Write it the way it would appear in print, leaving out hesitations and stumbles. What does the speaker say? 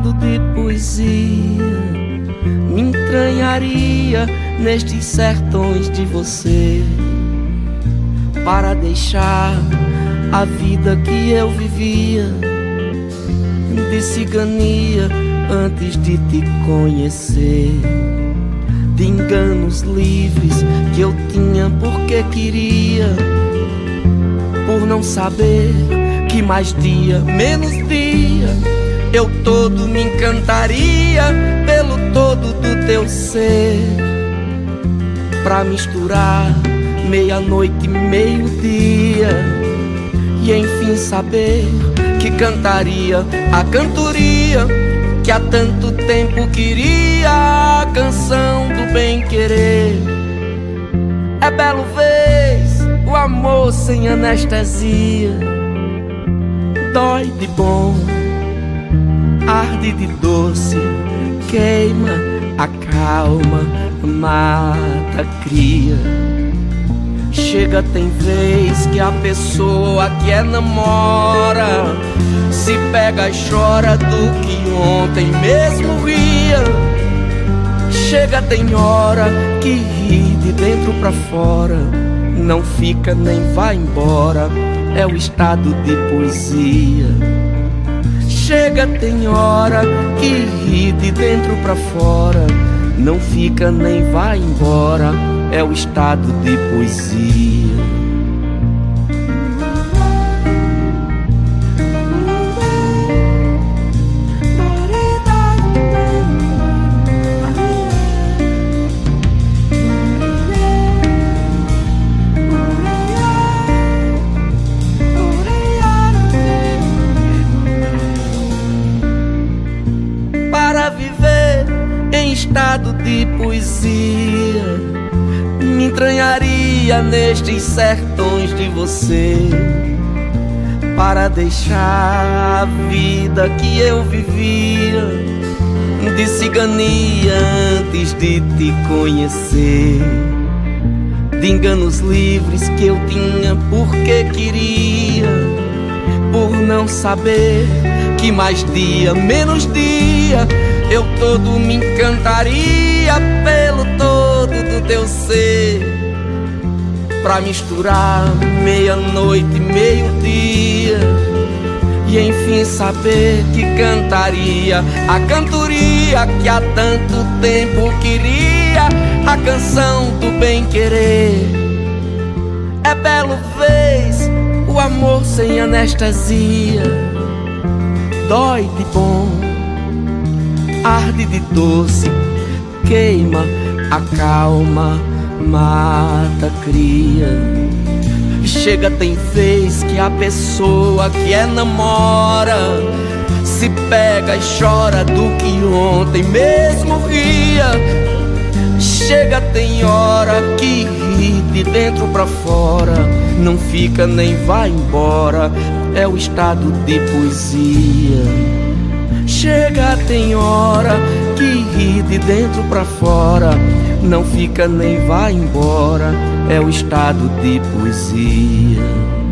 estado de poesia me entranharia nestes sertões de você, para deixar a vida que eu vivia de cigania antes de te conhecer, de enganos livres que eu tinha porque queria, por não saber que mais dia, menos dia, eu todo me encantaria pelo todo do teu ser, pra misturar meia-noite e meio-dia, e enfim saber que cantaria a cantoria que há tanto tempo queria, a canção do bem-querer. É belo vez o amor sem anestesia, dói de bom, arde de doce, queima, acalma, mata, cria. Chega, tem vez que a pessoa que namora se pega e chora do que ontem mesmo ria. Chega, tem hora que ri de dentro pra fora, não fica nem vai embora, é o estado de poesia. Chega, tem hora que ri de dentro pra fora, não fica nem vai embora, é o estado de poesia. Para viver em estado de poesia me entranharia nestes sertões de você, para deixar a vida que eu vivia de cigania antes de te conhecer, de enganos livres que eu tinha porque queria, por não saber que mais dia, menos dia, eu todo me encantaria pelo todo do teu ser, pra misturar meia-noite e meio-dia, e enfim saber que cantaria a cantoria que há tanto tempo queria, a canção do bem-querer. É belo vez o amor sem anestesia, dói de bom, arde de doce, queima, acalma, mata, cria. Chega, tem vez que a pessoa que namora se pega e chora do que ontem mesmo ria. Chega, tem hora que ri de dentro pra fora, não fica nem vai embora, é o estado de poesia. Chega, tem hora que ri de dentro pra fora, não fica nem vai embora, é o estado de poesia.